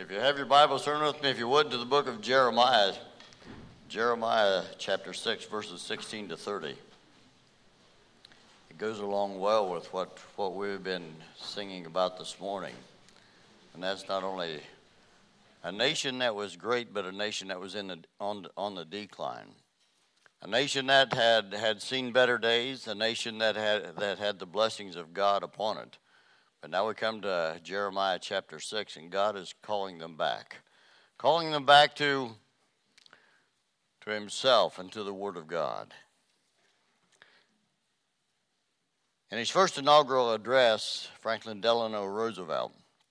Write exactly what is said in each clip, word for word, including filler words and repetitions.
If you have your Bibles, turn with me, if you would, to the book of Jeremiah. Jeremiah chapter six, verses sixteen to thirty. It goes along well with what, what we've been singing about this morning. And that's not only a nation that was great, but a nation that was in the, on, on the decline. A nation that had, had seen better days, a nation that had, that had the blessings of God upon it. But now we come to Jeremiah chapter six, and God is calling them back. Calling them back to, to himself and to the Word of God. In his first inaugural address, Franklin Delano Roosevelt,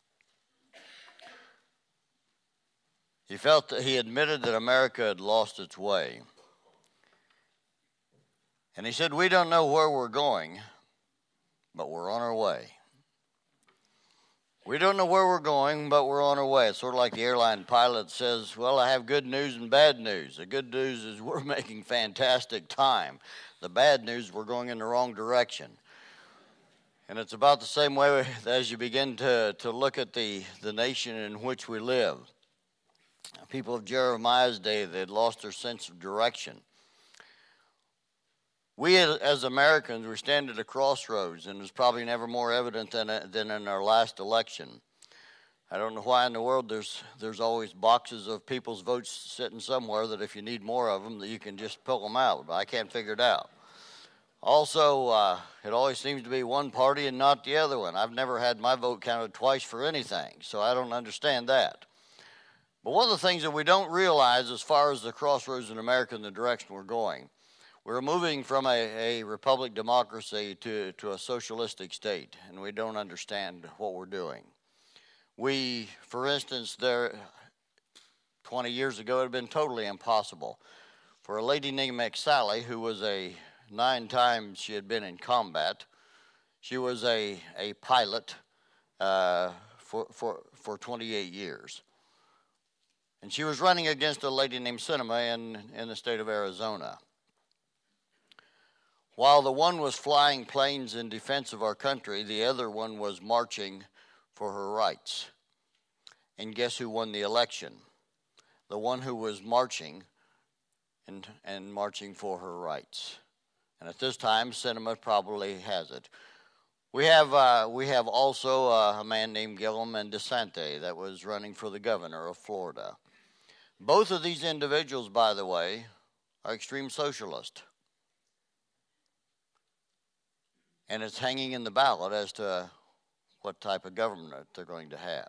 he felt that he admitted that America had lost its way. And he said, "We don't know where we're going, but we're on our way." We don't know where we're going, but we're on our way. It's sort of like the airline pilot says, well, I have good news and bad news. The good news is we're making fantastic time. The bad news, we're going in the wrong direction. And it's about the same way as you begin to, to look at the, the nation in which we live. People of Jeremiah's day, they had lost their sense of direction. We as Americans, we stand at a crossroads, and it's probably never more evident than, than in our last election. I don't know why in the world there's there's always boxes of people's votes sitting somewhere that if you need more of them, that you can just pull them out. But I can't figure it out. Also, uh, it always seems to be one party and not the other one. I've never had my vote counted twice for anything, so I don't understand that. But one of the things that we don't realize as far as the crossroads in America and the direction we're going, we're moving from a, a republic democracy to, to a socialistic state, and we don't understand what we're doing. We, for instance, there twenty years ago, it would have been totally impossible for a lady named McSally, who was a nine times she had been in combat. She was a, a pilot uh, for, for, for twenty-eight years. And she was running against a lady named Sinema in, in the state of Arizona. While the one was flying planes in defense of our country, the other one was marching for her rights. And guess who won the election? The one who was marching and, and marching for her rights. And at this time, Sinema probably has it. We have uh, we have also uh, a man named Guillermo DeSantis that was running for the governor of Florida. Both of these individuals, by the way, are extreme socialists. And it's hanging in the ballot as to what type of government they're going to have.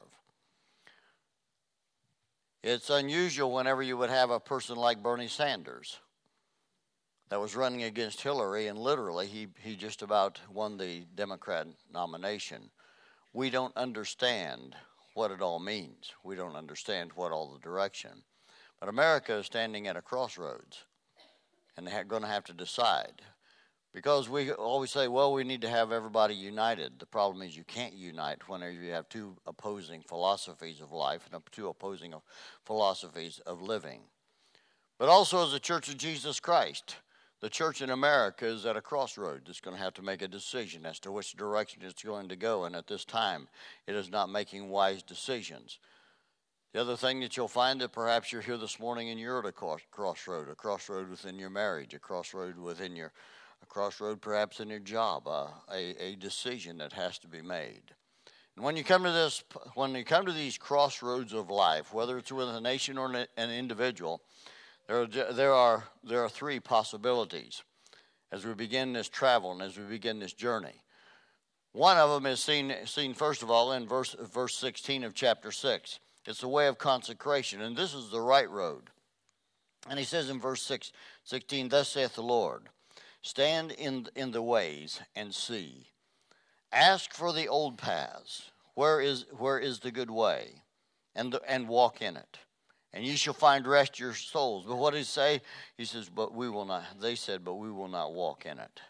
It's unusual whenever you would have a person like Bernie Sanders that was running against Hillary, and literally he, he just about won the Democrat nomination. We don't understand what it all means. We don't understand what all the direction. But America is standing at a crossroads, and they're going to have to decide. Because we always say, well, we need to have everybody united. The problem is you can't unite whenever you have two opposing philosophies of life and two opposing philosophies of living. But also as a Church of Jesus Christ, the church in America is at a crossroads. It's going to have to make a decision as to which direction it's going to go. And at this time, it is not making wise decisions. The other thing that you'll find that perhaps you're here this morning and you're at a crossroad, a crossroad within your marriage, a crossroad within your A crossroad perhaps in your job, uh, a, a decision that has to be made. And when you come to this, when you come to these crossroads of life, whether it's with a nation or an individual, there are, there are there are three possibilities as we begin this travel and as we begin this journey. One of them is seen seen first of all in verse verse sixteen of chapter six. It's the way of consecration, and this is the right road. And he says in verse six, sixteen, "Thus saith the Lord, stand in, in the ways and see. Ask for the old paths. Where is where is the good way? And the, and walk in it. And ye shall find rest your souls." But what did he say? He says, but we will not. They said, but we will not walk in it.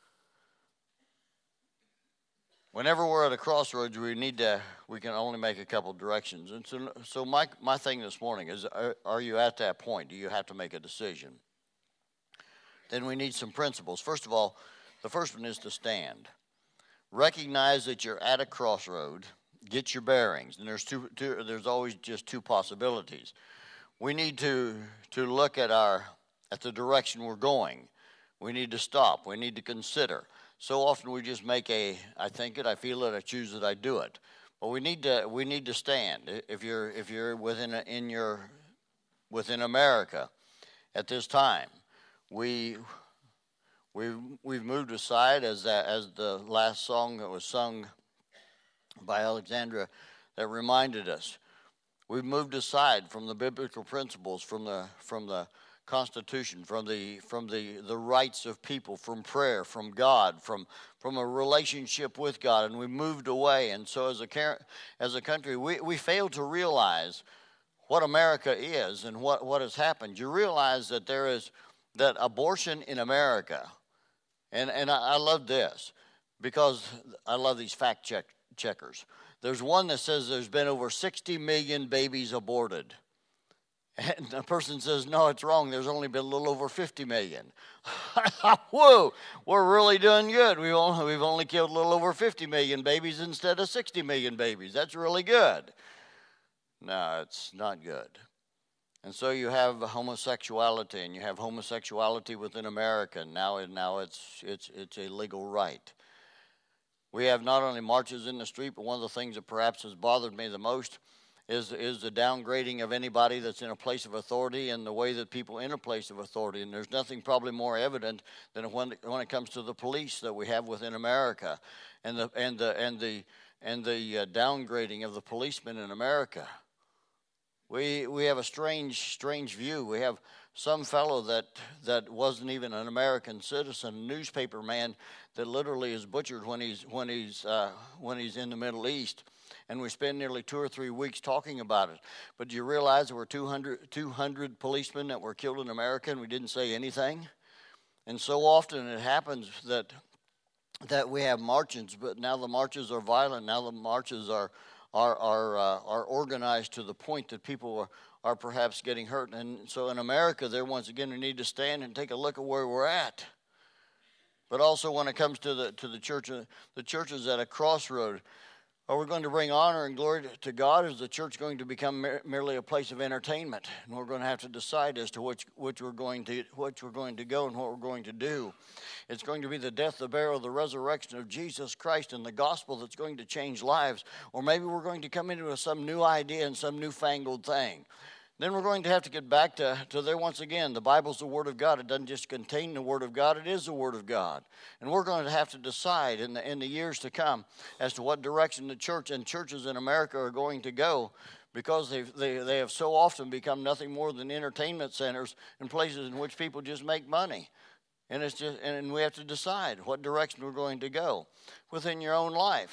Whenever we're at a crossroads, we need to. We can only make a couple directions. And so, so my my thing this morning is: are, are you at that point? Do you have to make a decision? Then we need some principles. First of all, the first one is to stand. Recognize that you're at a crossroad get your bearings. And there's two, two there's always just two possibilities. We need to to look at our at the direction we're going. We need to stop. We need to consider. So often we just make a I think it, I feel it, I choose it, I do it. But we need to we need to stand. If you're if you're within a, in your within America at this time, we we we've moved aside as that, as the last song that was sung by Alexandra that reminded us. We've moved aside from the biblical principles, from the from the Constitution, from the from the, the rights of people, from prayer, from God, from from a relationship with God, and we moved away. And so as a as a country, we, we failed to realize what America is and what, what has happened. You realize that there is that abortion in America, and, and I, I love this because I love these fact check checkers. There's one that says there's been over sixty million babies aborted. And the person says, no, it's wrong. There's only been a little over fifty million. Whoa, we're really doing good. We've only, we've only killed a little over fifty million babies instead of sixty million babies. That's really good. No, it's not good. And so you have homosexuality, and you have homosexuality within America. Now, now it's, it's, it's a legal right. We have not only marches in the street, but one of the things that perhaps has bothered me the most is, is the downgrading of anybody that's in a place of authority and the way that people in a place of authority. And there's nothing probably more evident than when, when it comes to the police that we have within America and the, and the, and the, and the uh, downgrading of the policemen in America. We, we have a strange, strange view. We have some fellow that, that wasn't even an American citizen, a newspaper man that literally is butchered when he's when he's uh, when he's in the Middle East, and we spend nearly two or three weeks talking about it. But do you realize there were two hundred, two hundred policemen that were killed in America, and we didn't say anything? And so often it happens that that we have marches, but now the marches are violent. Now the marches are are are uh, are organized to the point that people are. are perhaps getting hurt. And so in America, there once again, we need to stand and take a look at where we're at. But also when it comes to the to the church, the church is at a crossroad. Are we going to bring honor and glory to God? Or is the church going to become mer- merely a place of entertainment? And we're going to have to decide as to which which we're going to which we're going to go and what we're going to do. It's going to be the death, the burial, the resurrection of Jesus Christ and the gospel that's going to change lives. Or maybe we're going to come into some new idea and some newfangled thing. Then we're going to have to get back to, to there once again. The Bible's the Word of God. It doesn't just contain the Word of God. It is the Word of God. And we're going to have to decide in the, in the years to come as to what direction the church and churches in America are going to go, because they they they have so often become nothing more than entertainment centers and places in which people just make money. And it's just and we have to decide what direction we're going to go within your own life.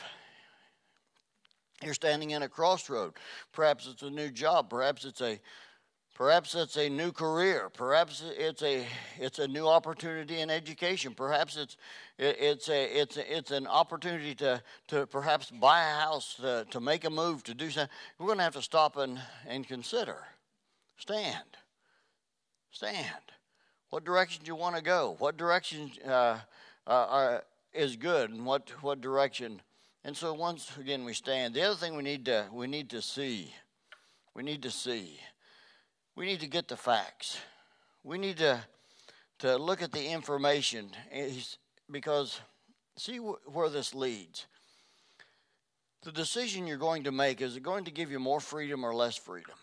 You're standing in a crossroad. Perhaps it's a new job. Perhaps it's a, perhaps it's a new career. Perhaps it's a, it's a new opportunity in education. Perhaps it's, it's a, it's a, it's an opportunity to, to perhaps buy a house, to, to make a move, to do something. We're going to have to stop and, and consider. Stand. Stand. What direction do you want to go? What direction uh, uh, are, is good, and what what direction? And so once again we stand. The other thing we need to we need to see, we need to see, we need to get the facts. We need to to look at the information, because see where this leads. The decision you're going to make, is it going to give you more freedom or less freedom?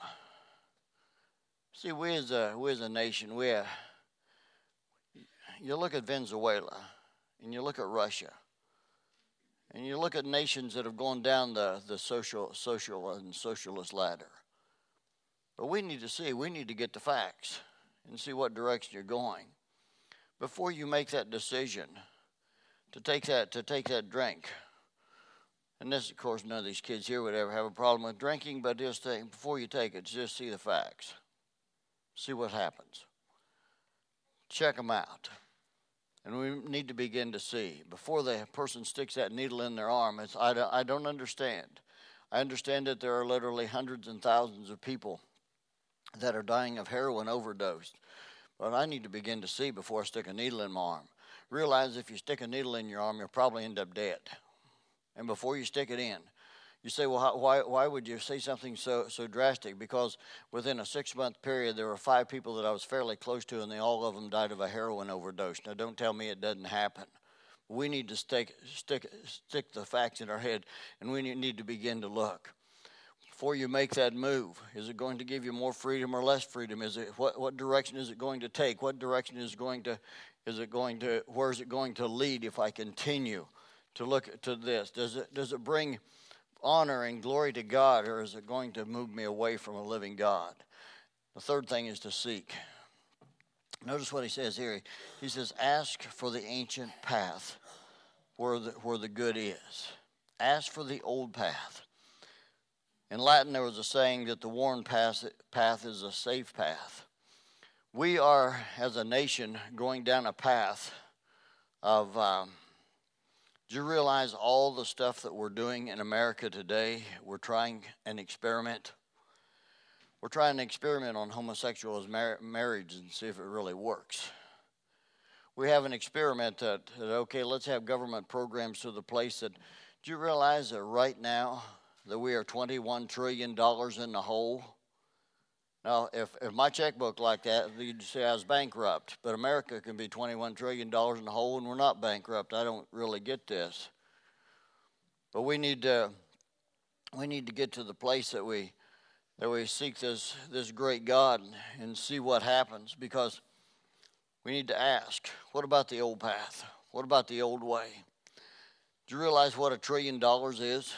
See, we as a we as a nation, we uh, you look at Venezuela, and you look at Russia. And you look at nations that have gone down the, the social, social and socialist ladder. But we need to see, we need to get the facts and see what direction you're going before you make that decision to take that to take that drink. And this, of course, none of these kids here would ever have a problem with drinking, but just take, before you take it, just see the facts. See what happens. Check them out. And we need to begin to see. Before the person sticks that needle in their arm, it's, I, don't, I don't understand. I understand that there are literally hundreds and thousands of people that are dying of heroin overdose. But I need to begin to see before I stick a needle in my arm. Realize if you stick a needle in your arm, you'll probably end up dead. And before you stick it in, You say, well, how, why why would you say something so so drastic? Because within a six-month period, there were five people that I was fairly close to, and they all of them died of a heroin overdose. Now, don't tell me it doesn't happen. We need to stick stick stick the facts in our head, and we need to begin to look. Before you make that move, is it going to give you more freedom or less freedom? Is it what what direction is it going to take? What direction is going to is it going to where is it going to lead if I continue to look to this? Does it does it bring honor and glory to God, or is it going to move me away from a living God? The third thing is to seek. Notice what he says here. He says, ask for the ancient path where the, where the good is. Ask for the old path. In Latin, there was a saying that the worn path, path is a safe path. We are, as a nation, going down a path of... Um, Do you realize all the stuff that we're doing in America today? We're trying an experiment. We're trying an experiment on homosexual mar- marriage and see if it really works. We have an experiment that, that, okay, let's have government programs to the place that, do you realize that right now that we are twenty-one trillion dollars in the hole? Now, if, if my checkbook like that, you'd say I was bankrupt. But America can be twenty-one trillion dollars in the hole, and we're not bankrupt. I don't really get this. But we need to we need to get to the place that we that we seek this this great God and see what happens, because we need to ask, what about the old path? What about the old way? Do you realize what a trillion dollars is?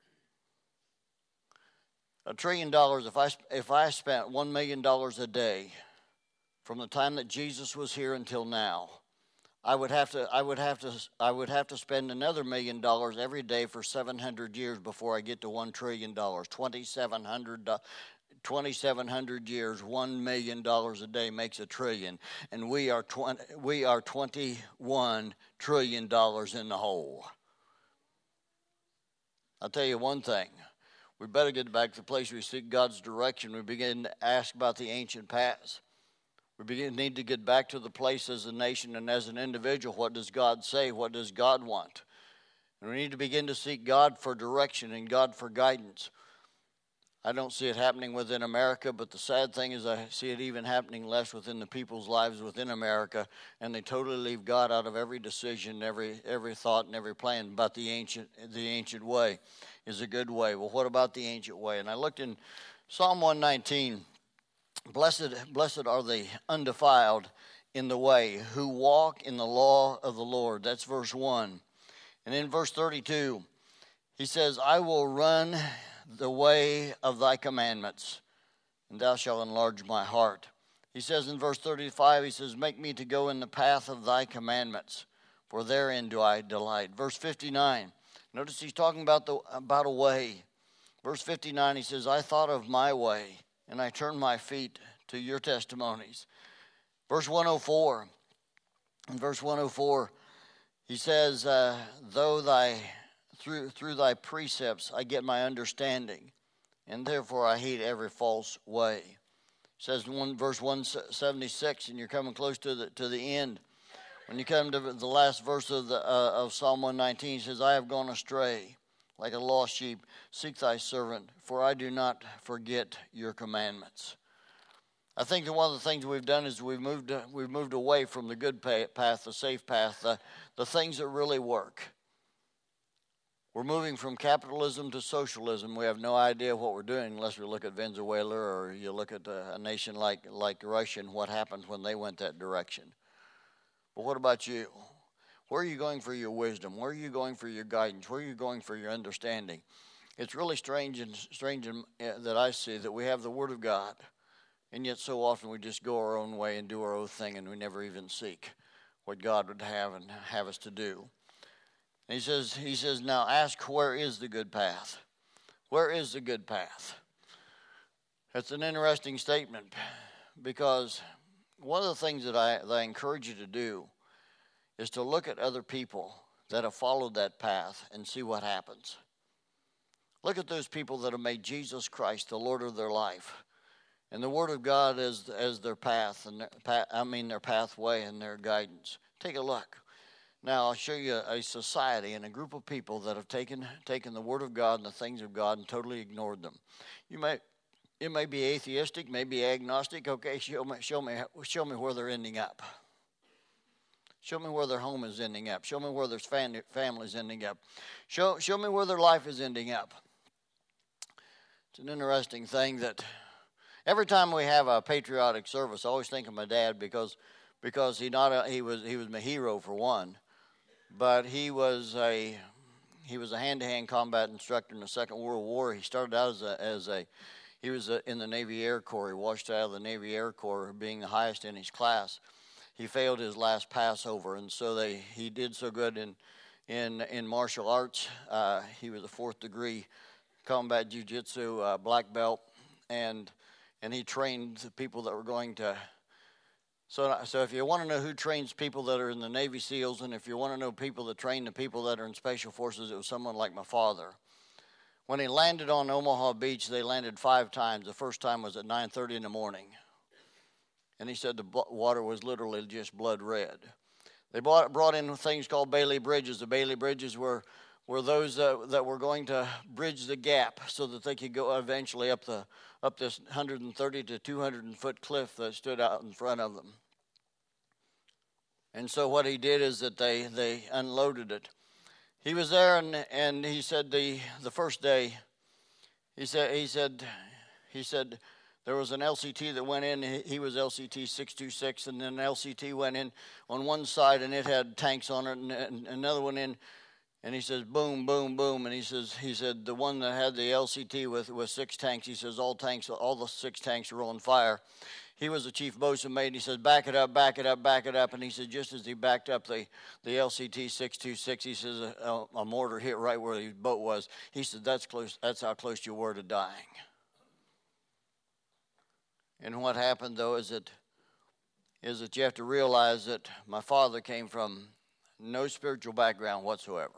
A trillion dollars, if I, if I spent one million dollars a day from the time that Jesus was here until now, I would have to I would have to I would have to spend another million dollars every day for seven hundred years before I get to one trillion dollars. twenty-seven hundred twenty-seven hundred years, one million dollars a day makes a trillion, and we are twenty, we are twenty-one trillion dollars in the hole. I'll tell you one thing. We better get back to the place where we seek God's direction. We begin to ask about the ancient paths. We begin need to get back to the place as a nation and as an individual. What does God say? What does God want? And we need to begin to seek God for direction and God for guidance. I don't see it happening within America, but the sad thing is I see it even happening less within the people's lives within America, and they totally leave God out of every decision, every every thought, and every plan about the ancient the ancient way is a good way. Well, what about the ancient way? And I looked in Psalm one nineteen. Blessed, blessed are the undefiled in the way, who walk in the law of the Lord. That's verse one. And in verse thirty-two, he says, I will run the way of thy commandments, and thou shalt enlarge my heart. He says in verse thirty-five, he says, make me to go in the path of thy commandments, for therein do I delight. Verse fifty-nine, notice he's talking about the about a way. Verse fifty-nine, he says, I thought of my way, and I turned my feet to your testimonies. Verse one oh four, in verse one oh four, he says, uh, though thy through through thy precepts I get my understanding, and therefore I hate every false way. It says in one, verse one seventy-six, and you're coming close to the to the end. When you come to the last verse of the uh, of Psalm one nineteen, it says, I have gone astray like a lost sheep. Seek thy servant, for I do not forget your commandments. I think that one of the things we've done is we've moved we've moved away from the good path, the safe path, the, the things that really work. We're moving from capitalism to socialism. We have no idea what we're doing unless we look at Venezuela or you look at a nation like, like Russia and what happened when they went that direction. But what about you? Where are you going for your wisdom? Where are you going for your guidance? Where are you going for your understanding? It's really strange and strange that I see that we have the Word of God, and yet so often we just go our own way and do our own thing, and we never even seek what God would have and have us to do. And he says, he says, now ask, where is the good path? Where is the good path? That's an interesting statement, because one of the things that I, that I encourage you to do is to look at other people that have followed that path and see what happens. Look at those people that have made Jesus Christ the Lord of their life, and the Word of God as as their path and their, I mean their pathway and their guidance. Take a look. Now, I'll show you a society and a group of people that have taken taken the Word of God and the things of God and totally ignored them. You may, it may be atheistic, maybe agnostic. Okay, show me, show me, show me where they're ending up. Show me where their home is ending up. Show me where their family family's ending up. Show, show me where their life is ending up. It's an interesting thing that every time we have a patriotic service, I always think of my dad because because he not a, he was he was my hero for one. But he was a he was a hand-to-hand combat instructor in the Second World War. He started out as a as a he was a, in the Navy Air Corps. He washed out of the Navy Air Corps, being the highest in his class. He failed his last Passover, and so they he did so good in in in martial arts. Uh, he was a fourth degree combat jiu-jitsu uh, black belt, and and he trained the people that were going to. So, so if you want to know who trains people that are in the Navy SEALs, and if you want to know people that train the people that are in Special Forces, it was someone like my father. When he landed on Omaha Beach, they landed five times. The first time was at nine thirty in the morning. And he said the water was literally just blood red. They brought, brought in things called Bailey Bridges. The Bailey Bridges were, were those uh, that were going to bridge the gap so that they could go eventually up the up this one hundred thirty to two hundred foot cliff that stood out in front of them. And so what he did is that they, they unloaded it. He was there, and and he said the the first day, he said he said he said there was an L C T that went in. He was L C T six two six, and then an L C T went in on one side, and it had tanks on it, and, and another one in. And he says, boom, boom, boom. And he says, he said, the one that had the L C T with, with six tanks, he says, all tanks, all the six tanks were on fire. He was the chief bosun mate, and he says, back it up, back it up, back it up. And he said, just as he backed up the, the L C T six two six, he says, a, a mortar hit right where the boat was. He said, that's close. That's how close you were to dying. And what happened, though, is that, is that you have to realize that my father came from no spiritual background whatsoever.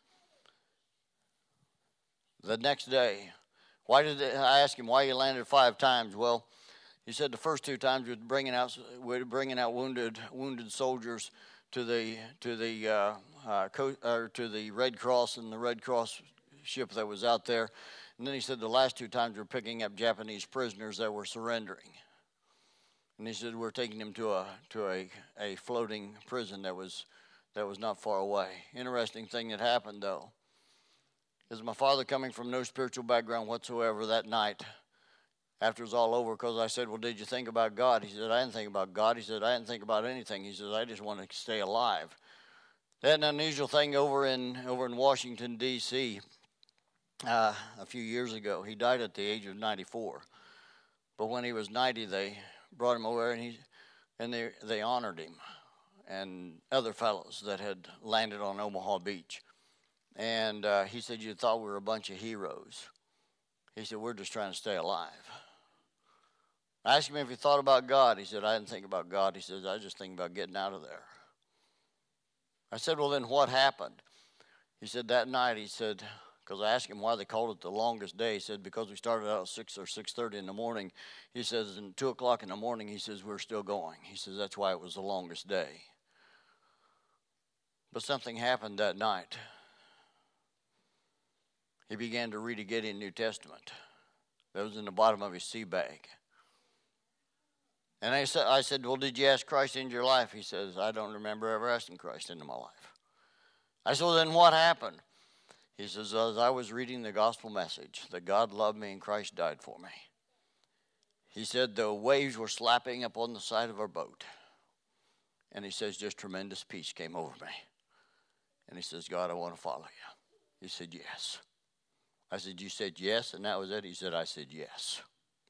The next day, why did they, I asked him why he landed five times? Well, he said the first two times we were bringing out we were bringing out wounded wounded soldiers to the to the uh, uh, co- or to the Red Cross and the Red Cross ship that was out there, and then he said the last two times we were picking up Japanese prisoners that were surrendering, and he said we're taking them to a to a, a floating prison that was that was not far away. Interesting thing that happened though. Is my father coming from no spiritual background whatsoever that night after it was all over, because I said, well, did you think about God? He said, I didn't think about God. He said, I didn't think about anything. He said, I just want to stay alive. They had an unusual thing over in over in Washington, D C uh, a few years ago. He died at the age of ninety-four. But when he was ninety, they brought him over, and he and they, they honored him and other fellows that had landed on Omaha Beach. And uh, he said, you thought we were a bunch of heroes. He said, we're just trying to stay alive. I asked him if he thought about God. He said, I didn't think about God. He said, I was just thinking about getting out of there. I said, well, then what happened? He said, that night, he said, because I asked him why they called it the longest day. He said, because we started out at six or six thirty in the morning. He says, and two o'clock in the morning, he says, we're still going. He says, that's why it was the longest day. But something happened that night. He began to read a Gideon New Testament that was in the bottom of his sea bag. And I said, I said, well, did you ask Christ into your life? He says, I don't remember ever asking Christ into my life. I said, well, then what happened? He says, as I was reading the gospel message that God loved me and Christ died for me. He said, the waves were slapping up on the side of our boat. And he says, just tremendous peace came over me. And he says, God, I want to follow you. He said, yes. I said, you said yes, and that was it? He said, I said yes.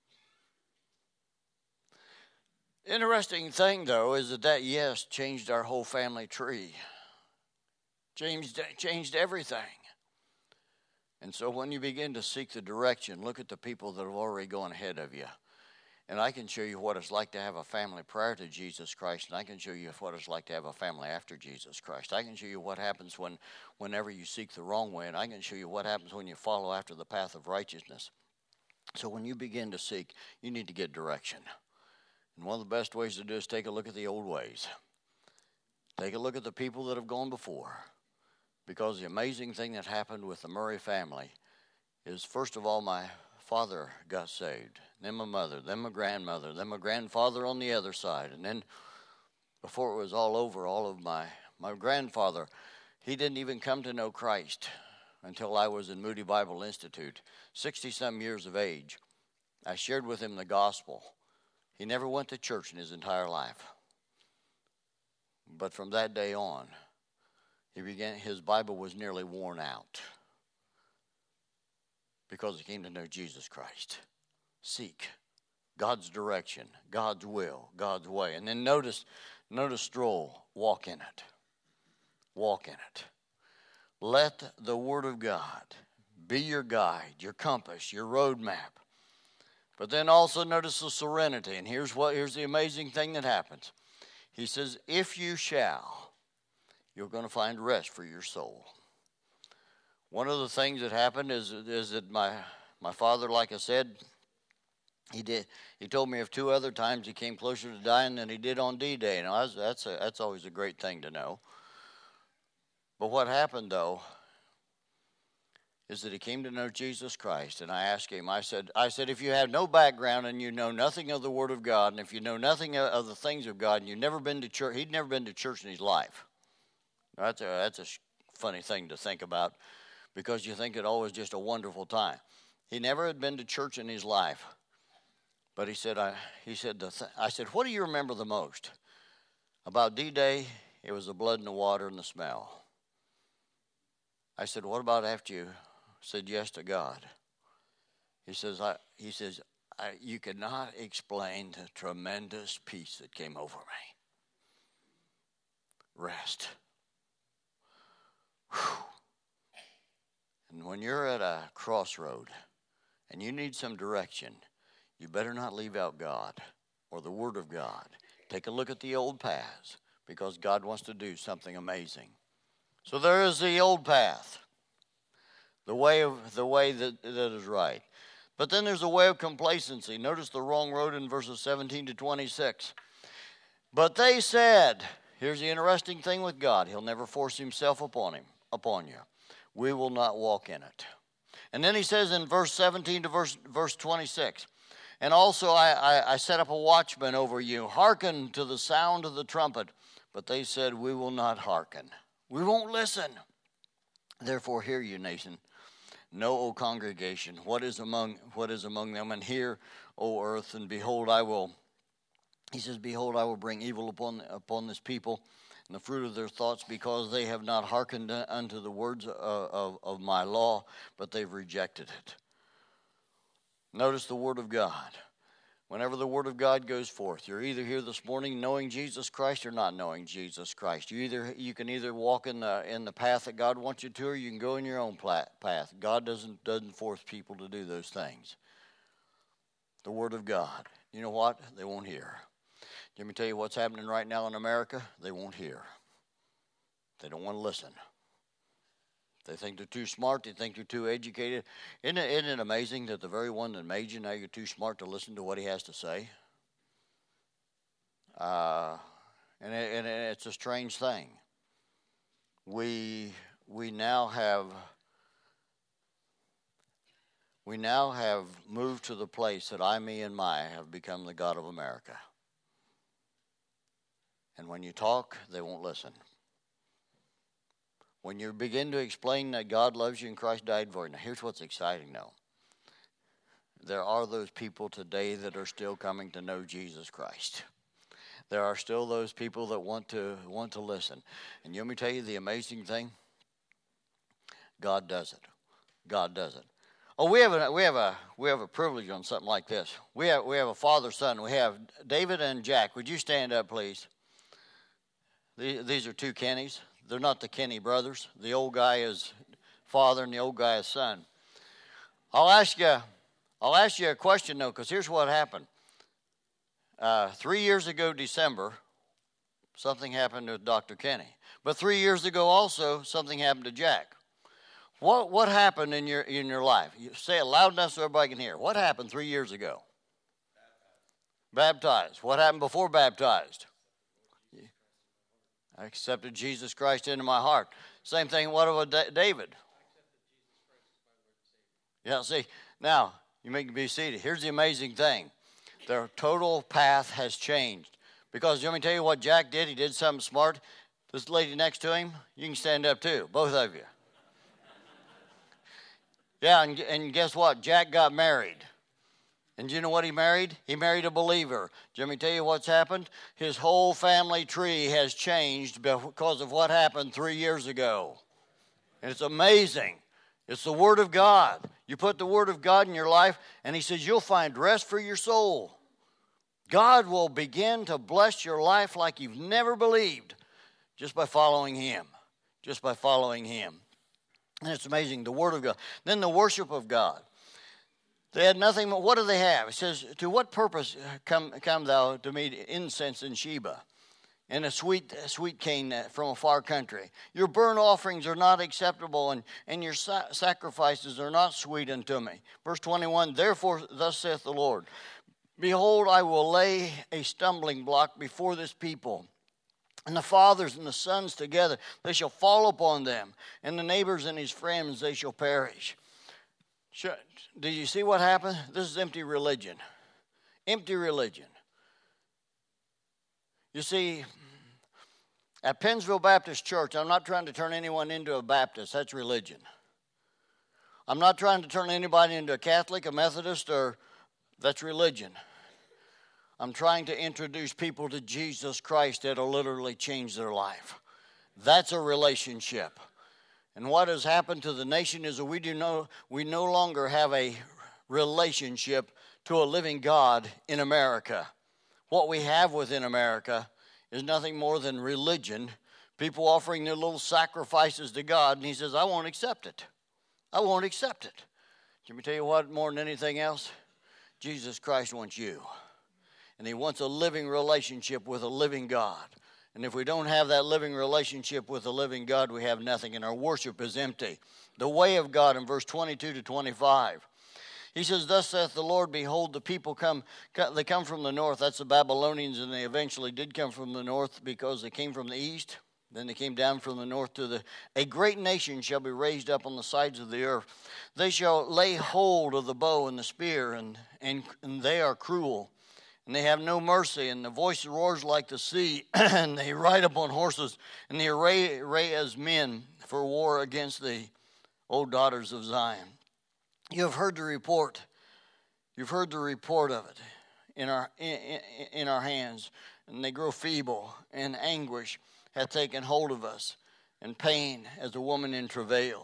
Interesting thing, though, is that that yes changed our whole family tree. Changed, changed everything. And so when you begin to seek the direction, look at the people that have already gone ahead of you. And I can show you what it's like to have a family prior to Jesus Christ, and I can show you what it's like to have a family after Jesus Christ. I can show you what happens when, whenever you seek the wrong way, and I can show you what happens when you follow after the path of righteousness. So when you begin to seek, you need to get direction. And one of the best ways to do is take a look at the old ways. Take a look at the people that have gone before. Because the amazing thing that happened with the Murray family is, first of all, my father got saved, then my mother, then my grandmother, then my grandfather on the other side. And then before it was all over, all of my, my grandfather, he didn't even come to know Christ until I was in Moody Bible Institute, sixty-some years of age. I shared with him the gospel. He never went to church in his entire life. But from that day on, he began, his Bible was nearly worn out because he came to know Jesus Christ. Seek God's direction, God's will, God's way. And then notice, notice Stroll, walk in it. Walk in it. Let the Word of God be your guide, your compass, your roadmap. But then also notice the serenity. And here's what here's the amazing thing that happens. He says, if you shall, you're going to find rest for your soul. One of the things that happened is, is that my my father, like I said, he did. He told me of two other times he came closer to dying than he did on D-Day. Now, that's a, that's always a great thing to know. But what happened, though, is that he came to know Jesus Christ. And I asked him, I said, I said, if you have no background and you know nothing of the Word of God, and if you know nothing of the things of God, and you've never been to church, he'd never been to church in his life. That's a, that's a funny thing to think about, because you think it always just a wonderful time. He never had been to church in his life. But he said, I, he said, the th- I said, what do you remember the most? About D-Day, it was the blood and the water and the smell. I said, what about after you said yes to God? He says, I, he says, I, you cannot explain the tremendous peace that came over me. Rest. Whew. And when you're at a crossroad and you need some direction, you better not leave out God or the Word of God. Take a look at the old paths, because God wants to do something amazing. So there is the old path, the way of the way that, that is right. But then there's a way of complacency. Notice the wrong road in verses seventeen to twenty-six. But they said, here's the interesting thing with God. He'll never force himself upon him, upon you. We will not walk in it. And then he says in verse seventeen to verse, verse twenty-six, and also I, I, I set up a watchman over you. Hearken to the sound of the trumpet. But they said, we will not hearken. We won't listen. Therefore hear you, nation. Know, O congregation, what is among what is among them, and hear, O earth, and behold, I will. He says, behold, I will bring evil upon upon this people, and the fruit of their thoughts, because they have not hearkened unto the words of, of, of my law, but they've rejected it. Notice the word of God. Whenever the word of God goes forth, you're either here this morning knowing Jesus Christ or not knowing Jesus Christ. You either you can either walk in the in the path that God wants you to, or you can go in your own path. God doesn't doesn't force people to do those things. The word of God. You know what? They won't hear. Let me tell you what's happening right now in America. They won't hear. They don't want to listen. They think they're too smart. They think they're too educated. Isn't it, isn't it amazing that the very one that made you, now you're too smart to listen to what he has to say? Uh, and, it, and it's a strange thing. We we now have we now have moved to the place that I, me, and my have become the God of America. And when you talk, they won't listen. When you begin to explain that God loves you and Christ died for you. Now, here's what's exciting, though. There are those people today that are still coming to know Jesus Christ. There are still those people that want to want to listen. And let me tell you the amazing thing. God does it. God does it. Oh, we have a we have a we have a privilege on something like this. We have we have a father son. We have David and Jack. Would you stand up, please? These are two Kennys. They're not the Kenny brothers. The old guy is father and the old guy is son. I'll ask you, I'll ask you a question though, because here's what happened. Uh, three years ago, December, something happened to Doctor Kenny. But three years ago, also something happened to Jack. What what happened in your in your life? You say it loud enough so everybody can hear. What happened three years ago? Baptized. Baptized. What happened before baptized? I accepted Jesus Christ into my heart. Same thing, what about David? Yeah, see, now, you may be seated. Here's the amazing thing. Their total path has changed. Because let me tell you what Jack did. He did something smart. This lady next to him, you can stand up too, both of you. Yeah, and, and guess what? Jack got married. And do you know what he married? He married a believer. Let me tell you what's happened. His whole family tree has changed because of what happened three years ago. And it's amazing. It's the Word of God. You put the Word of God in your life, and he says you'll find rest for your soul. God will begin to bless your life like you've never believed just by following him. Just by following him. And it's amazing, the Word of God. Then the worship of God. They had nothing, what do they have? It says, to what purpose come, come thou to me incense in Sheba, and a sweet sweet cane from a far country? Your burnt offerings are not acceptable, and, and your sa- sacrifices are not sweet unto me. Verse twenty-one, therefore thus saith the Lord, behold, I will lay a stumbling block before this people, and the fathers and the sons together, they shall fall upon them, and the neighbors and his friends, they shall perish. Did you see what happened? This is empty religion. Empty religion. You see, at Pennsville Baptist Church, I'm not trying to turn anyone into a Baptist. That's religion. I'm not trying to turn anybody into a Catholic, a Methodist, or that's religion. I'm trying to introduce people to Jesus Christ that'll literally change their life. That's a relationship. And what has happened to the nation is that we do know we no longer have a relationship to a living God in America. What we have within America is nothing more than religion, people offering their little sacrifices to God, and he says, I won't accept it. I won't accept it. Let me tell you what, more than anything else, Jesus Christ wants you. And he wants a living relationship with a living God. And if we don't have that living relationship with the living God, we have nothing, and our worship is empty. The way of God in verse twenty-two to twenty-five. He says, thus saith the Lord, behold, the people come, they come from the north. That's the Babylonians, and they eventually did come from the north because they came from the east. Then they came down from the north to the, a great nation shall be raised up on the sides of the earth. They shall lay hold of the bow and the spear, and, and, and they are cruel. And they have no mercy, and the voice roars like the sea, and they ride upon horses, and they array, array as men for war against the old daughters of Zion. You have heard the report. You've heard the report of it in our in, in our hands, and they grow feeble, and anguish hath taken hold of us, and pain as a woman in travail.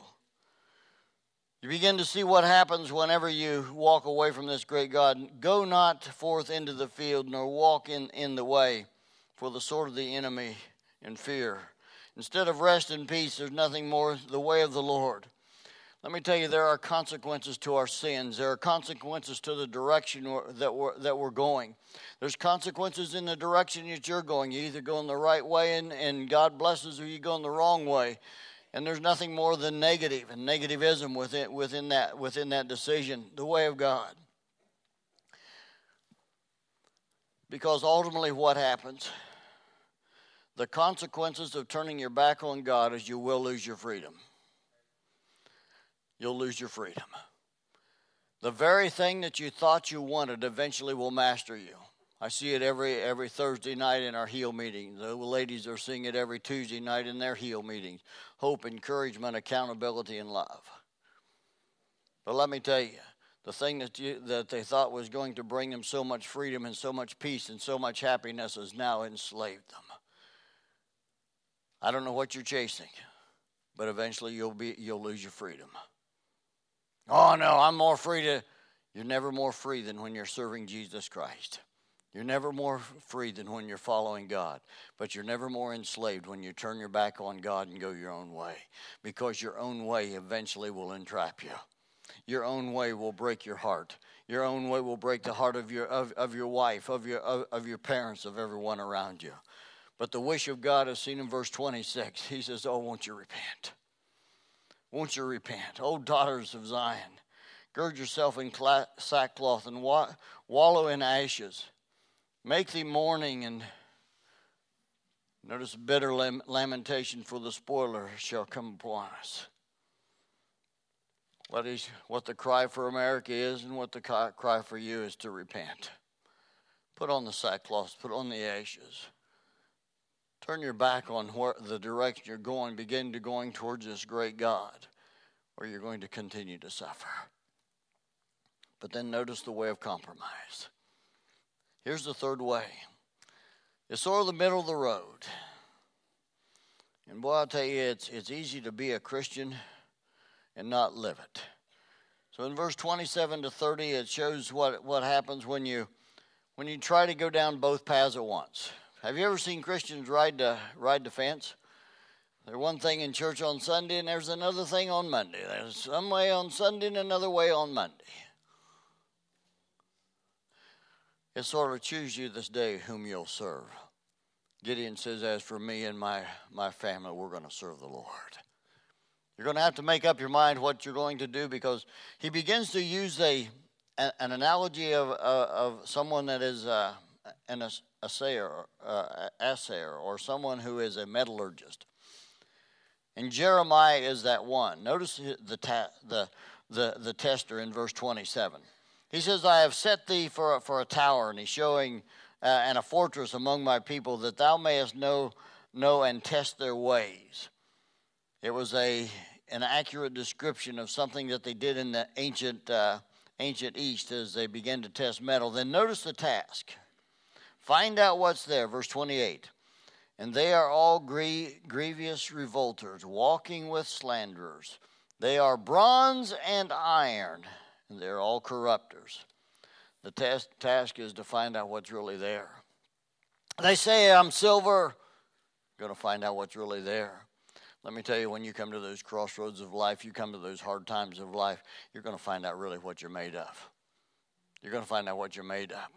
You begin to see what happens whenever you walk away from this great God. Go not forth into the field, nor walk in, in the way, for the sword of the enemy and fear. Instead of rest and peace, there's nothing more the way of the Lord. Let me tell you, there are consequences to our sins. There are consequences to the direction that we're, that we're going. There's consequences in the direction that you're going. You either go in the right way and, and God blesses, or you go in the wrong way. And there's nothing more than negative and negativism within, within, that, within that decision, the way of God. Because ultimately what happens, the consequences of turning your back on God is you will lose your freedom. You'll lose your freedom. The very thing that you thought you wanted eventually will master you. I see it every every Thursday night in our HEAL meetings. The ladies are seeing it every Tuesday night in their HEAL meetings. Hope, encouragement, accountability, and love. But let me tell you, the thing that you, that they thought was going to bring them so much freedom and so much peace and so much happiness has now enslaved them. I don't know what you're chasing, but eventually you'll be you'll lose your freedom. Oh no, I'm more free to. You're never more free than when you're serving Jesus Christ. You're never more free than when you're following God. But you're never more enslaved when you turn your back on God and go your own way. Because your own way eventually will entrap you. Your own way will break your heart. Your own way will break the heart of your of, of your wife, of your of, of your parents, of everyone around you. But the wish of God is seen in verse twenty-six. He says, oh, won't you repent? Won't you repent? O daughters of Zion, gird yourself in sackcloth and wa- wallow in ashes. Make thee mourning and Notice bitter lam- lamentation for the spoiler shall come upon us. What is what the cry for America is and what the cry for you is to repent. Put on the sackcloth, put on the ashes. Turn your back on where, the direction you're going. Begin to going towards this great God, or you're going to continue to suffer. But then notice the way of compromise. Here's the third way. It's sort of the middle of the road. And boy, I'll tell you, it's, it's easy to be a Christian and not live it. So in verse twenty-seven to thirty, it shows what, what happens when you when you try to go down both paths at once. Have you ever seen Christians ride the, ride the fence? There's one thing in church on Sunday, and there's another thing on Monday. There's some way on Sunday and another way on Monday. It's sort of choose you this day whom you'll serve. Gideon says, as for me and my, my family, we're going to serve the Lord. You're going to have to make up your mind what you're going to do, because he begins to use a an analogy of uh, of someone that is uh, an assayer, uh, assayer, or someone who is a metallurgist. And Jeremiah is that one. Notice the ta- the the the tester in verse twenty-seven. He says, "I have set thee for a, for a tower," and he's showing uh, and a fortress among my people, that thou mayest know know and test their ways. It was a an accurate description of something that they did in the ancient uh, ancient East as they began to test metal. Then notice the task. Find out what's there. Verse twenty-eight. And they are all grie- grievous revolters, walking with slanderers. They are bronze and iron, and they're all corrupters. The task, task is to find out what's really there. They say, I'm silver. You're going to find out what's really there. Let me tell you, when you come to those crossroads of life, you come to those hard times of life, you're going to find out really what you're made of. You're going to find out what you're made of.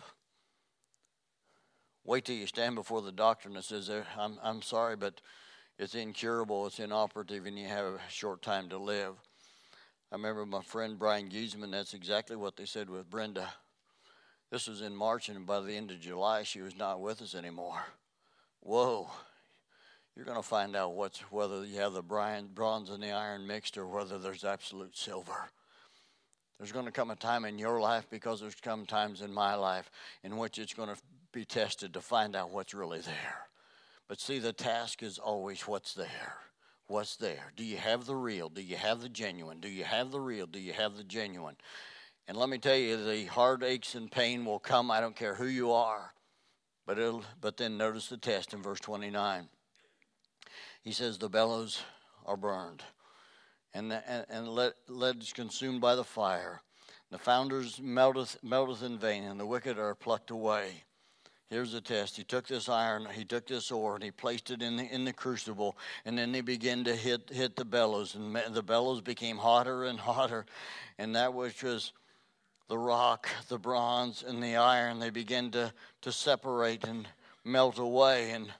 Wait till you stand before the doctor and it says, I'm, I'm sorry, but it's incurable, it's inoperative, and you have a short time to live. I remember my friend Brian Giesman, that's exactly what they said with Brenda. This was in March, and by the end of July, she was not with us anymore. Whoa. You're going to find out what's whether you have the bronze and the iron mixed, or whether there's absolute silver. There's going to come a time in your life, because there's come times in my life, in which it's going to be tested to find out what's really there. But see, the task is always what's there. What's there? Do you have the real? Do you have the genuine? Do you have the real? Do you have the genuine? And let me tell you, the heartaches and pain will come. I don't care who you are. But it'll. But then notice the test in verse twenty-nine. He says, the bellows are burned, and the, and, and lead, lead is consumed by the fire. The founders melteth, melteth in vain, and the wicked are plucked away. Here's the test. He took this iron, he took this ore, and he placed it in the, in the crucible, and then they began to hit hit the bellows, and the bellows became hotter and hotter, and that which was the rock, the bronze, and the iron, they began to, to separate and melt away, and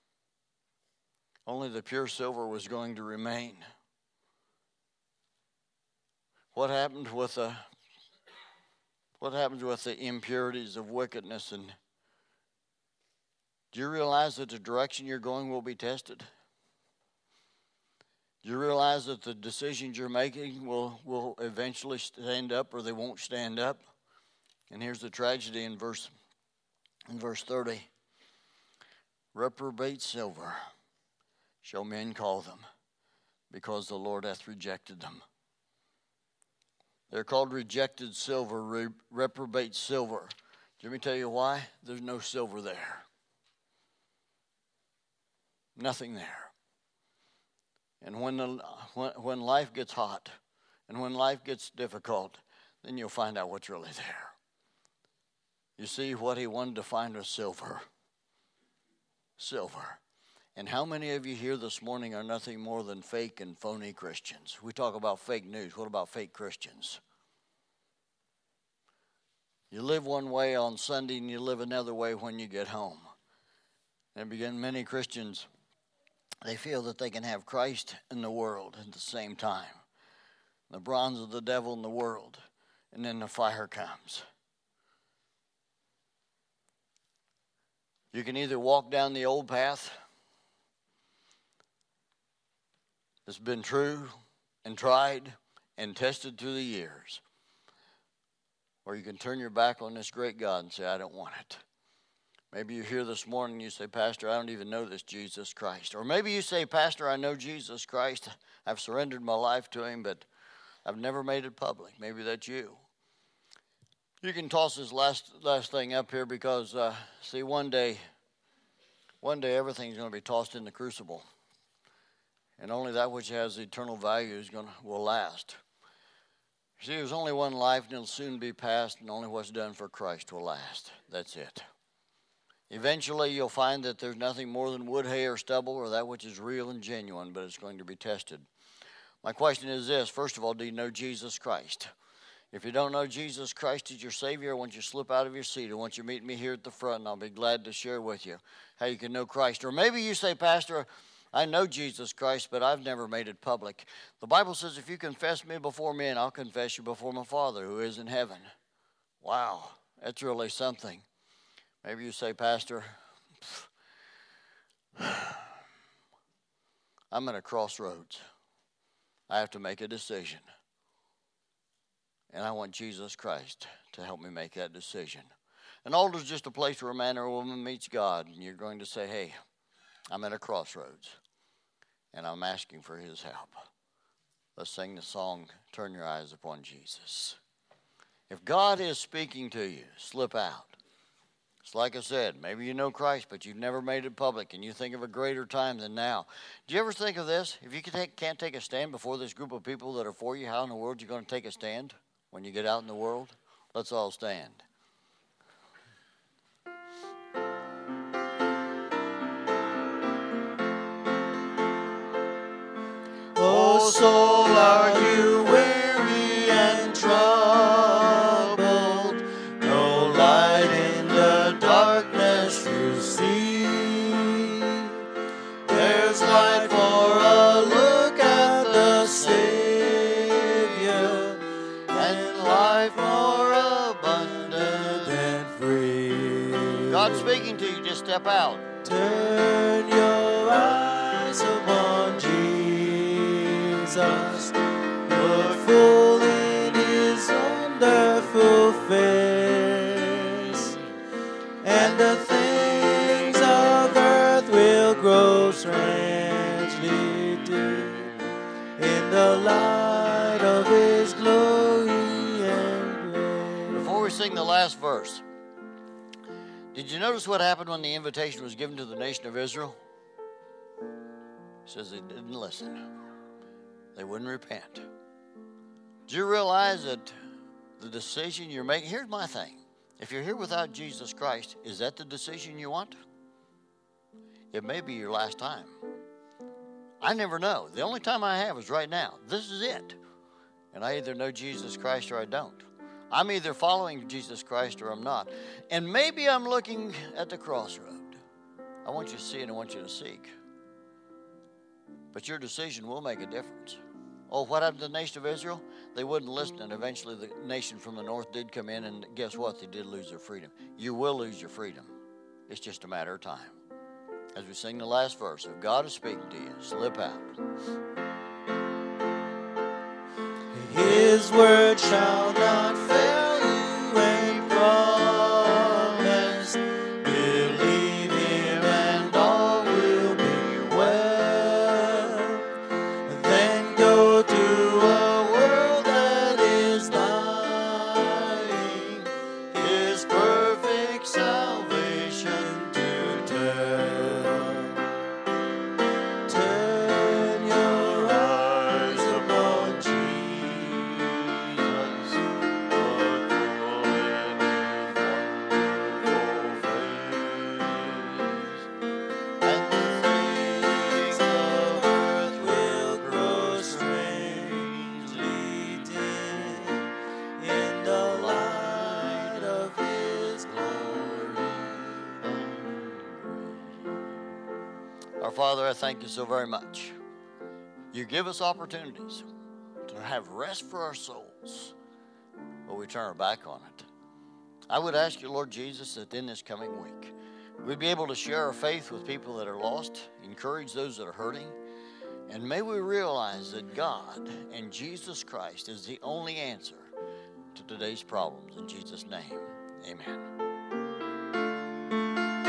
only the pure silver was going to remain. What happened with the what happens with the impurities of wickedness? And do you realize that the direction you're going will be tested? Do you realize that the decisions you're making will, will eventually stand up, or they won't stand up? And here's the tragedy in verse in verse thirty. Reprobate silver shall men call them, because the Lord hath rejected them. They're called rejected silver, re- reprobate silver. Let me tell you why. There's no silver there. Nothing there. And when, the, when, when life gets hot, and when life gets difficult, then you'll find out what's really there. You see, what he wanted to find was silver. Silver. And how many of you here this morning are nothing more than fake and phony Christians? We talk about fake news. What about fake Christians? You live one way on Sunday and you live another way when you get home. And begin many Christians, they feel that they can have Christ and the world at the same time. The bronze of the devil in the world, and then the fire comes. You can either walk down the old path, that's been true and tried and tested through the years. Or you can turn your back on this great God and say, I don't want it. Maybe you're here this morning and you say, Pastor, I don't even know this Jesus Christ. Or maybe you say, Pastor, I know Jesus Christ. I've surrendered my life to him, but I've never made it public. Maybe that's you. You can toss this last last thing up here because, uh, see, one day, one day everything's going to be tossed in the crucible. And only that which has eternal value is going to, will last. See, there's only one life and it'll soon be past, and only what's done for Christ will last. That's it. Eventually, you'll find that there's nothing more than wood, hay, or stubble, or that which is real and genuine, but it's going to be tested. My question is this. First of all, do you know Jesus Christ? If you don't know Jesus Christ as your Savior, I want you to slip out of your seat. I want you to meet me here at the front, and I'll be glad to share with you how you can know Christ. Or maybe you say, Pastor, I know Jesus Christ, but I've never made it public. The Bible says, if you confess me before men, I'll confess you before my Father who is in heaven. Wow, that's really something. Maybe you say, Pastor, I'm at a crossroads. I have to make a decision. And I want Jesus Christ to help me make that decision. An altar is just a place where a man or a woman meets God. And you're going to say, hey, I'm at a crossroads. And I'm asking for his help. Let's sing the song, Turn Your Eyes Upon Jesus. If God is speaking to you, slip out. It's like I said, maybe you know Christ, but you've never made it public, and you think of a greater time than now. Do you ever think of this? If you can take, can't take a stand before this group of people that are for you, how in the world are you going to take a stand when you get out in the world? Let's all stand. Oh, soul, are you weary and troubled? No light in the darkness you see. There's light for a look at the Savior, and life more abundant and free. God's speaking to you, just step out. Turn your eyes upon Jesus. Look full in his wonderful face, and the things of earth will grow strangely dim in the light of his glory and grace. Before we sing the last verse, did you notice what happened when the invitation was given to the nation of Israel? It says they didn't listen. They wouldn't repent. Do you realize that the decision you're making, here's my thing. If you're here without Jesus Christ, is that the decision you want? It may be your last time. I never know. The only time I have is right now. This is it. And I either know Jesus Christ or I don't. I'm either following Jesus Christ or I'm not. And maybe I'm looking at the crossroad. I want you to see and I want you to seek. But your decision will make a difference. Oh, what happened to the nation of Israel? They wouldn't listen, and eventually the nation from the north did come in, and guess what? They did lose their freedom. You will lose your freedom. It's just a matter of time. As we sing the last verse, if God is speaking to you, slip out. His word shall not fail you and promise. Believe him and all will be well. Then go to a world that is lying, his perfect salvation to tell. Turn your eyes upon Jesus, look full in his wonderful face, and the things of earth will grow strangely dim in the light of his glory and grace. Our Father, I thank you so very much. You give us opportunities to have rest for our souls, but we turn our back on it. I would ask you, Lord Jesus, that in this coming week, we'd be able to share our faith with people that are lost, encourage those that are hurting, And may we realize that God and Jesus Christ is the only answer to today's problems. In Jesus' name, amen.